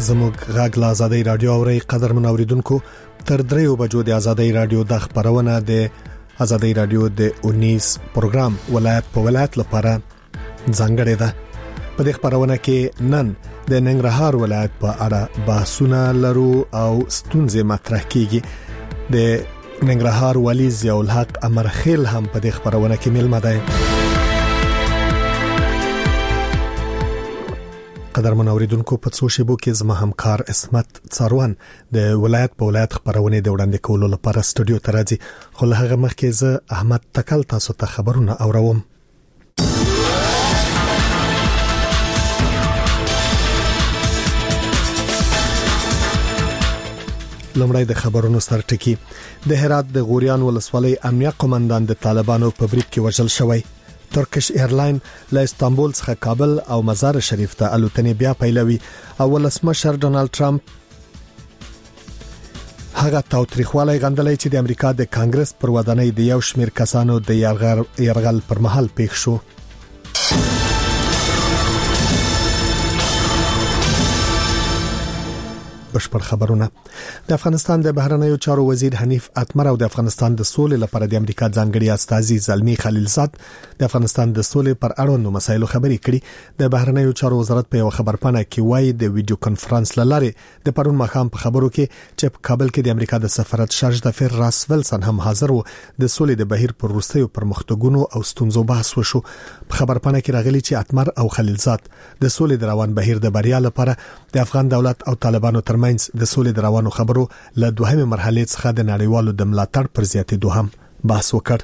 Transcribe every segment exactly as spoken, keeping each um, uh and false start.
زموږ غږ لا آزادۍ رادیو اوري. قدر منوریدونکو تر دریو بجو د آزادۍ رادیو د خبرونه د آزادۍ رادیو د انیس پروګرام ولایت په ولایت لپاره ځانګړی ده. په دې خبرونه کې نن د ننګرهار ولایت په اړه بحثونه لرو او ستونزې مطرح کیږي. د ننګرهار والی ضیاء الحق امرخیل هم په دې خبرونه کې ملمه ده. قدر منوریدونکو په څو شیبو کې زما همکار اسمت څاروان د ولایت په ولایت خبرونه د وړاندې کولو لپاره سټوډیو ته راځي. خو له هغه مخکې زه احمد تکل تاسو ته خبرونه اوروم. لومړی د خبرونو سرټکی. د هرات د غوریان ولسوالۍ امنیه قومندان د طالبانو په برید کې وژل شوی. ترکش ایرلاین له استانبول څخه کابل او مزار شریف ته الوتنې بیا پیلوي او ولسمشر ډونالد ټرمپ هغه تاوتریخوالی غندلې چې د امریکا د کانګرس پر ودانۍ د یو شمېر کسانو د یرغل پر مهال پیښ شو. بشپړ خبرونه. د افغانستان د بهرنیو چارو وزیر حنیف اتمر او د افغانستان د سولې لپاره د امریکا ځانګړي استازي زلمی خلیلزاد د افغانستان د سولې پر اړوندو مسایلو خبرې کړي. د بهرنیو چارو وزارت په یو خبرپاڼه کې وایي د ویډیو کانفرنس لاره د پرون ماښام په خبرو کې چې په کابل کې د امریکا د سفارت شارج د فیر راس ویلسن هم حاضر وو د سولې د بهیر پر وروستیو پرمختګونو او ستونزو بحث وشو. په خبرپاڼه کې راغلي چې اتمر او خلیلزاد د سولې د روان بهیر د بریا لپاره د افغان دولت او طالبانو ترمنځ د سولې د روانو خبرو له دوهمه مرحله څخه د نړیوالو د ملاتړ پر زیاتېدو هم بحث وکړ.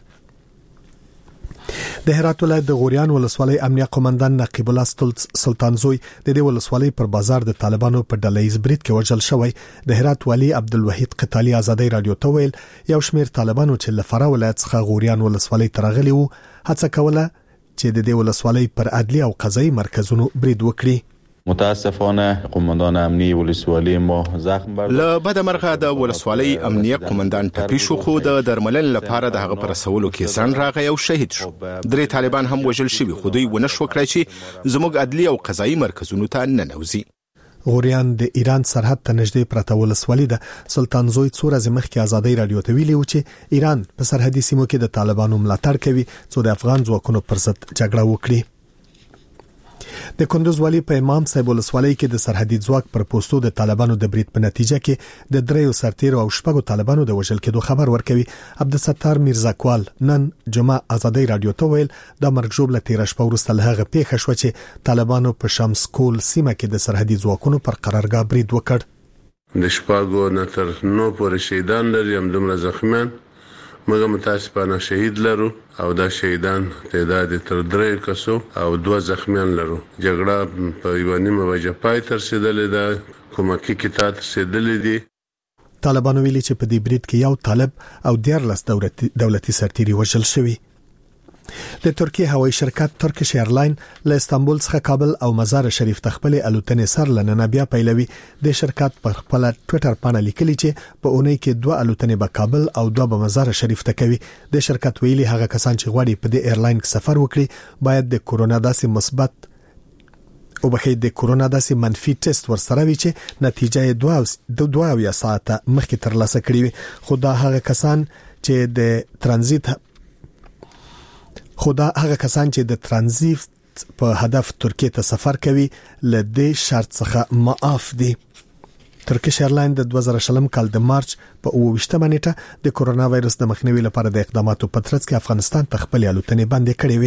د هرات ولایت د غوریان ولسوالۍ امنیه قومندان نقیب الله سلطانزوی د دې ولسوالۍ پر بازار د طالبانو په ډلهیز برید کې وژل شوی. د هرات والی عبدالوحید قتالی آزادۍ رادیو ته ویل یو شمېر طالبانو چې له فرا ولایت څخه غوریان ولسوالۍ ته راغلي وو هڅه کوله چې د دې ولسوالۍ پر عدلي او قضایي مرکزونو برید وکړي. متاسفانه قومندان امنیه ولسوالۍ مو زخم بر له بده مرغه د ولسوالۍ امنیه قومندان ټپي شو خو د درملن لپاره د هغه پر رسولو کې ځان راغی او شهید شو. درې طالبان هم وژل شوي خو دوی ونه شو کړی چې زموږ عدلي او قضایي مرکزونو ته ننوځي. غوریان د ایران سرحد ته نږدې پرته ولسوالۍ ده. سلطان زوی څو ورځې مخکې آزادۍ رادیو ته ویلي و چې ایران په سرحدي سیمو کې د طالبانو ملاتړ کوي څو د افغان ځواکونو پر ضد جګړه وکړي. د کندوز والی په امام صاحب ولسوالۍ کې د سرحدي ځواک پر پوسټو د طالبانو د برید په نتیجه کې د دریو سرتیرو او شپږو طالبانو د وژل کېدو خبر ورکوي. عبدالستار میرزاکوال نن جمعه آزادۍ رادیو ته ویل د مرګ ژوبله تیر شپه وروسته له هغه پیښه شو چې طالبانو په شمس کول سیمه کې د سرحدي ځواکونو پر قرارګاه برید وکړ. د شپږو نه تر نو پورې شهیدان لري هم دومره زخمیان موږ متاسفانه شهید لرو او دا شهیدان تعداد تر درې کسو او دوه زخمیان لرو. جګړه په یو نیمه وجه پای تر رسیدلې ده کومکی کتاب رسیدلې دي. طالبانو ویلي چې په دې برید کې یو طالب او دیارلس دولتي دولتي سرتیري وژل شوی. د ترکیه هوایي شرکت ترکش ایرلاین له استانبول څخه کابل او مزار شریف ته خپل الوتنې سر لننه بیا پیلوي. د شرکت په خپل ټوئیټر باندې لیکلي چې په اونۍ کې دوه الوتنې به کابل او دوه به مزار شریف ته کوي. د شرکت ویلي هغه کسان چې غواړي په دې ایرلاین کې سفر وکړي باید د کورونا داسې مثبت او بخې د کورونا داسې منفي ټیسټ ورسره وي چې نتیجه یې دوه دوه یا ساعته مخکې ترلاسه کړي وي. خو دا هغه کسان چې د ترانزیت خدا هغه کسان چې د ترانزیت په هدف ترکیه ته سفر کوي له دې شرط څخه معاف دي. ترکیش ایرلاین د دوه زره شلم کال د مارچ په اووه نیټه د کورونا وایرس د مخنیوي لپاره د اقداماتو په ترڅ کې افغانستان ته خپل الوتنې بندې کړې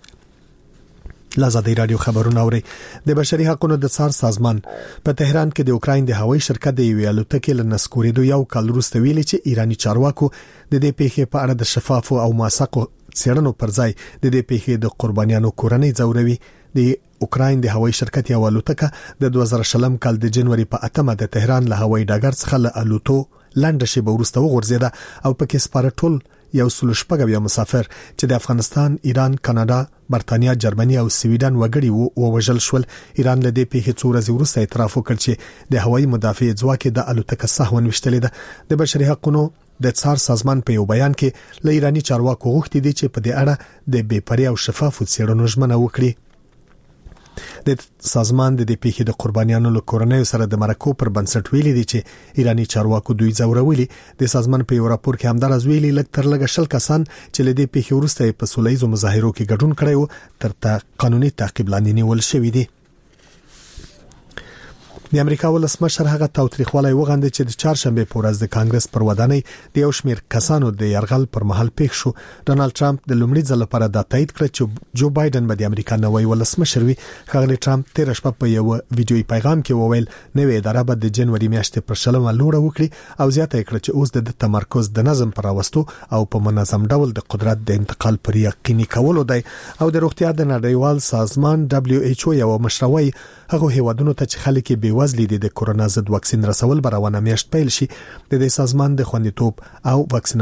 وې. لازادي رادیو خبرونه اوري. د بشري حقوقو د څار سازمان په تهران کې د اوکراین د هوایي شرکت د یو الوتکې له نسکورېدو یو کال وروسته ویلي چې ایرانی چارواکو د دې پیښې په اړه د شفافو او موثقو څېړنو پر ځای د دې پیښې د قربانیانو کورنۍ ځوروي. د اوکراین د هوایي شرکت یو الوتکه د دوه زره شلم کال د جنوري په اتمه د تهران له هوایي ډګر څخه له الوتو لنډه شی وروسته وغورځیده او پکې سپاره ټول یو سل شپږ یا مسافر چې د افغانستان، ایران، کاناډا، برتانیا، جرمني او سویډن وګړي وو وژل شول. ایران له دې پیښې څو ورځې وروسته اعتراف وکړ چې د هوایي مدافع ځواک د الوتکه سهون وشتلې ده. د بشري حقوقو د څار سازمان په یو بیان کې له ایرانی چارواکو غوښتي دي چې په دې اړه د بې پرې او شفافو څېړنو ژمنه وکړي. د سازمان د دې پیښې د قربانیانو له کورنۍ سره د مرکو پر بنسټ ویلي دي چې ایرانی چارواکو دوی ځورولي. د سازمان په یو راپور کې همدارز ویلي لږ تر لږه شل کسان چې له دې پیښې وروسته په سولهییزو مظاهرو کې ګډون کړی و تر تا قانوني تعقیب لاندې نیول شوی دي. د امریکا ولسمشر هغه تاوتریخوالی وغندل چې د چهارشنبه په ورځ د کانګرس پر ودانۍ د یو شمېر کسانو د يرغل پر مهال پیښ شو. ډونالد ټرمپ د لومړي ځل لپاره دا تایید کړ چې جو بایدن به د امریکا نوی ولسمشر وي. ښاغلی ټرمپ تیر شپه په یو ویډیويي پیغام کې وویل نوې اداره به د جنوري میاشتې پر شلمه لوړه وکړي او زیاته کړه چې اوس د تمرکز د نظم پر راوستو او په منظم ډول د قدرت د انتقال پر یقیني کولو دی. او د روغتیا د نړیوال سازمان دبليو ایچ او یو مشروي هغه هیوادونو ته چې خلک به وزلي دي د کورونا ضد واکسین رسول برونه میاشت پیل شي. د دې سازمان د خوندیتوب او واکسین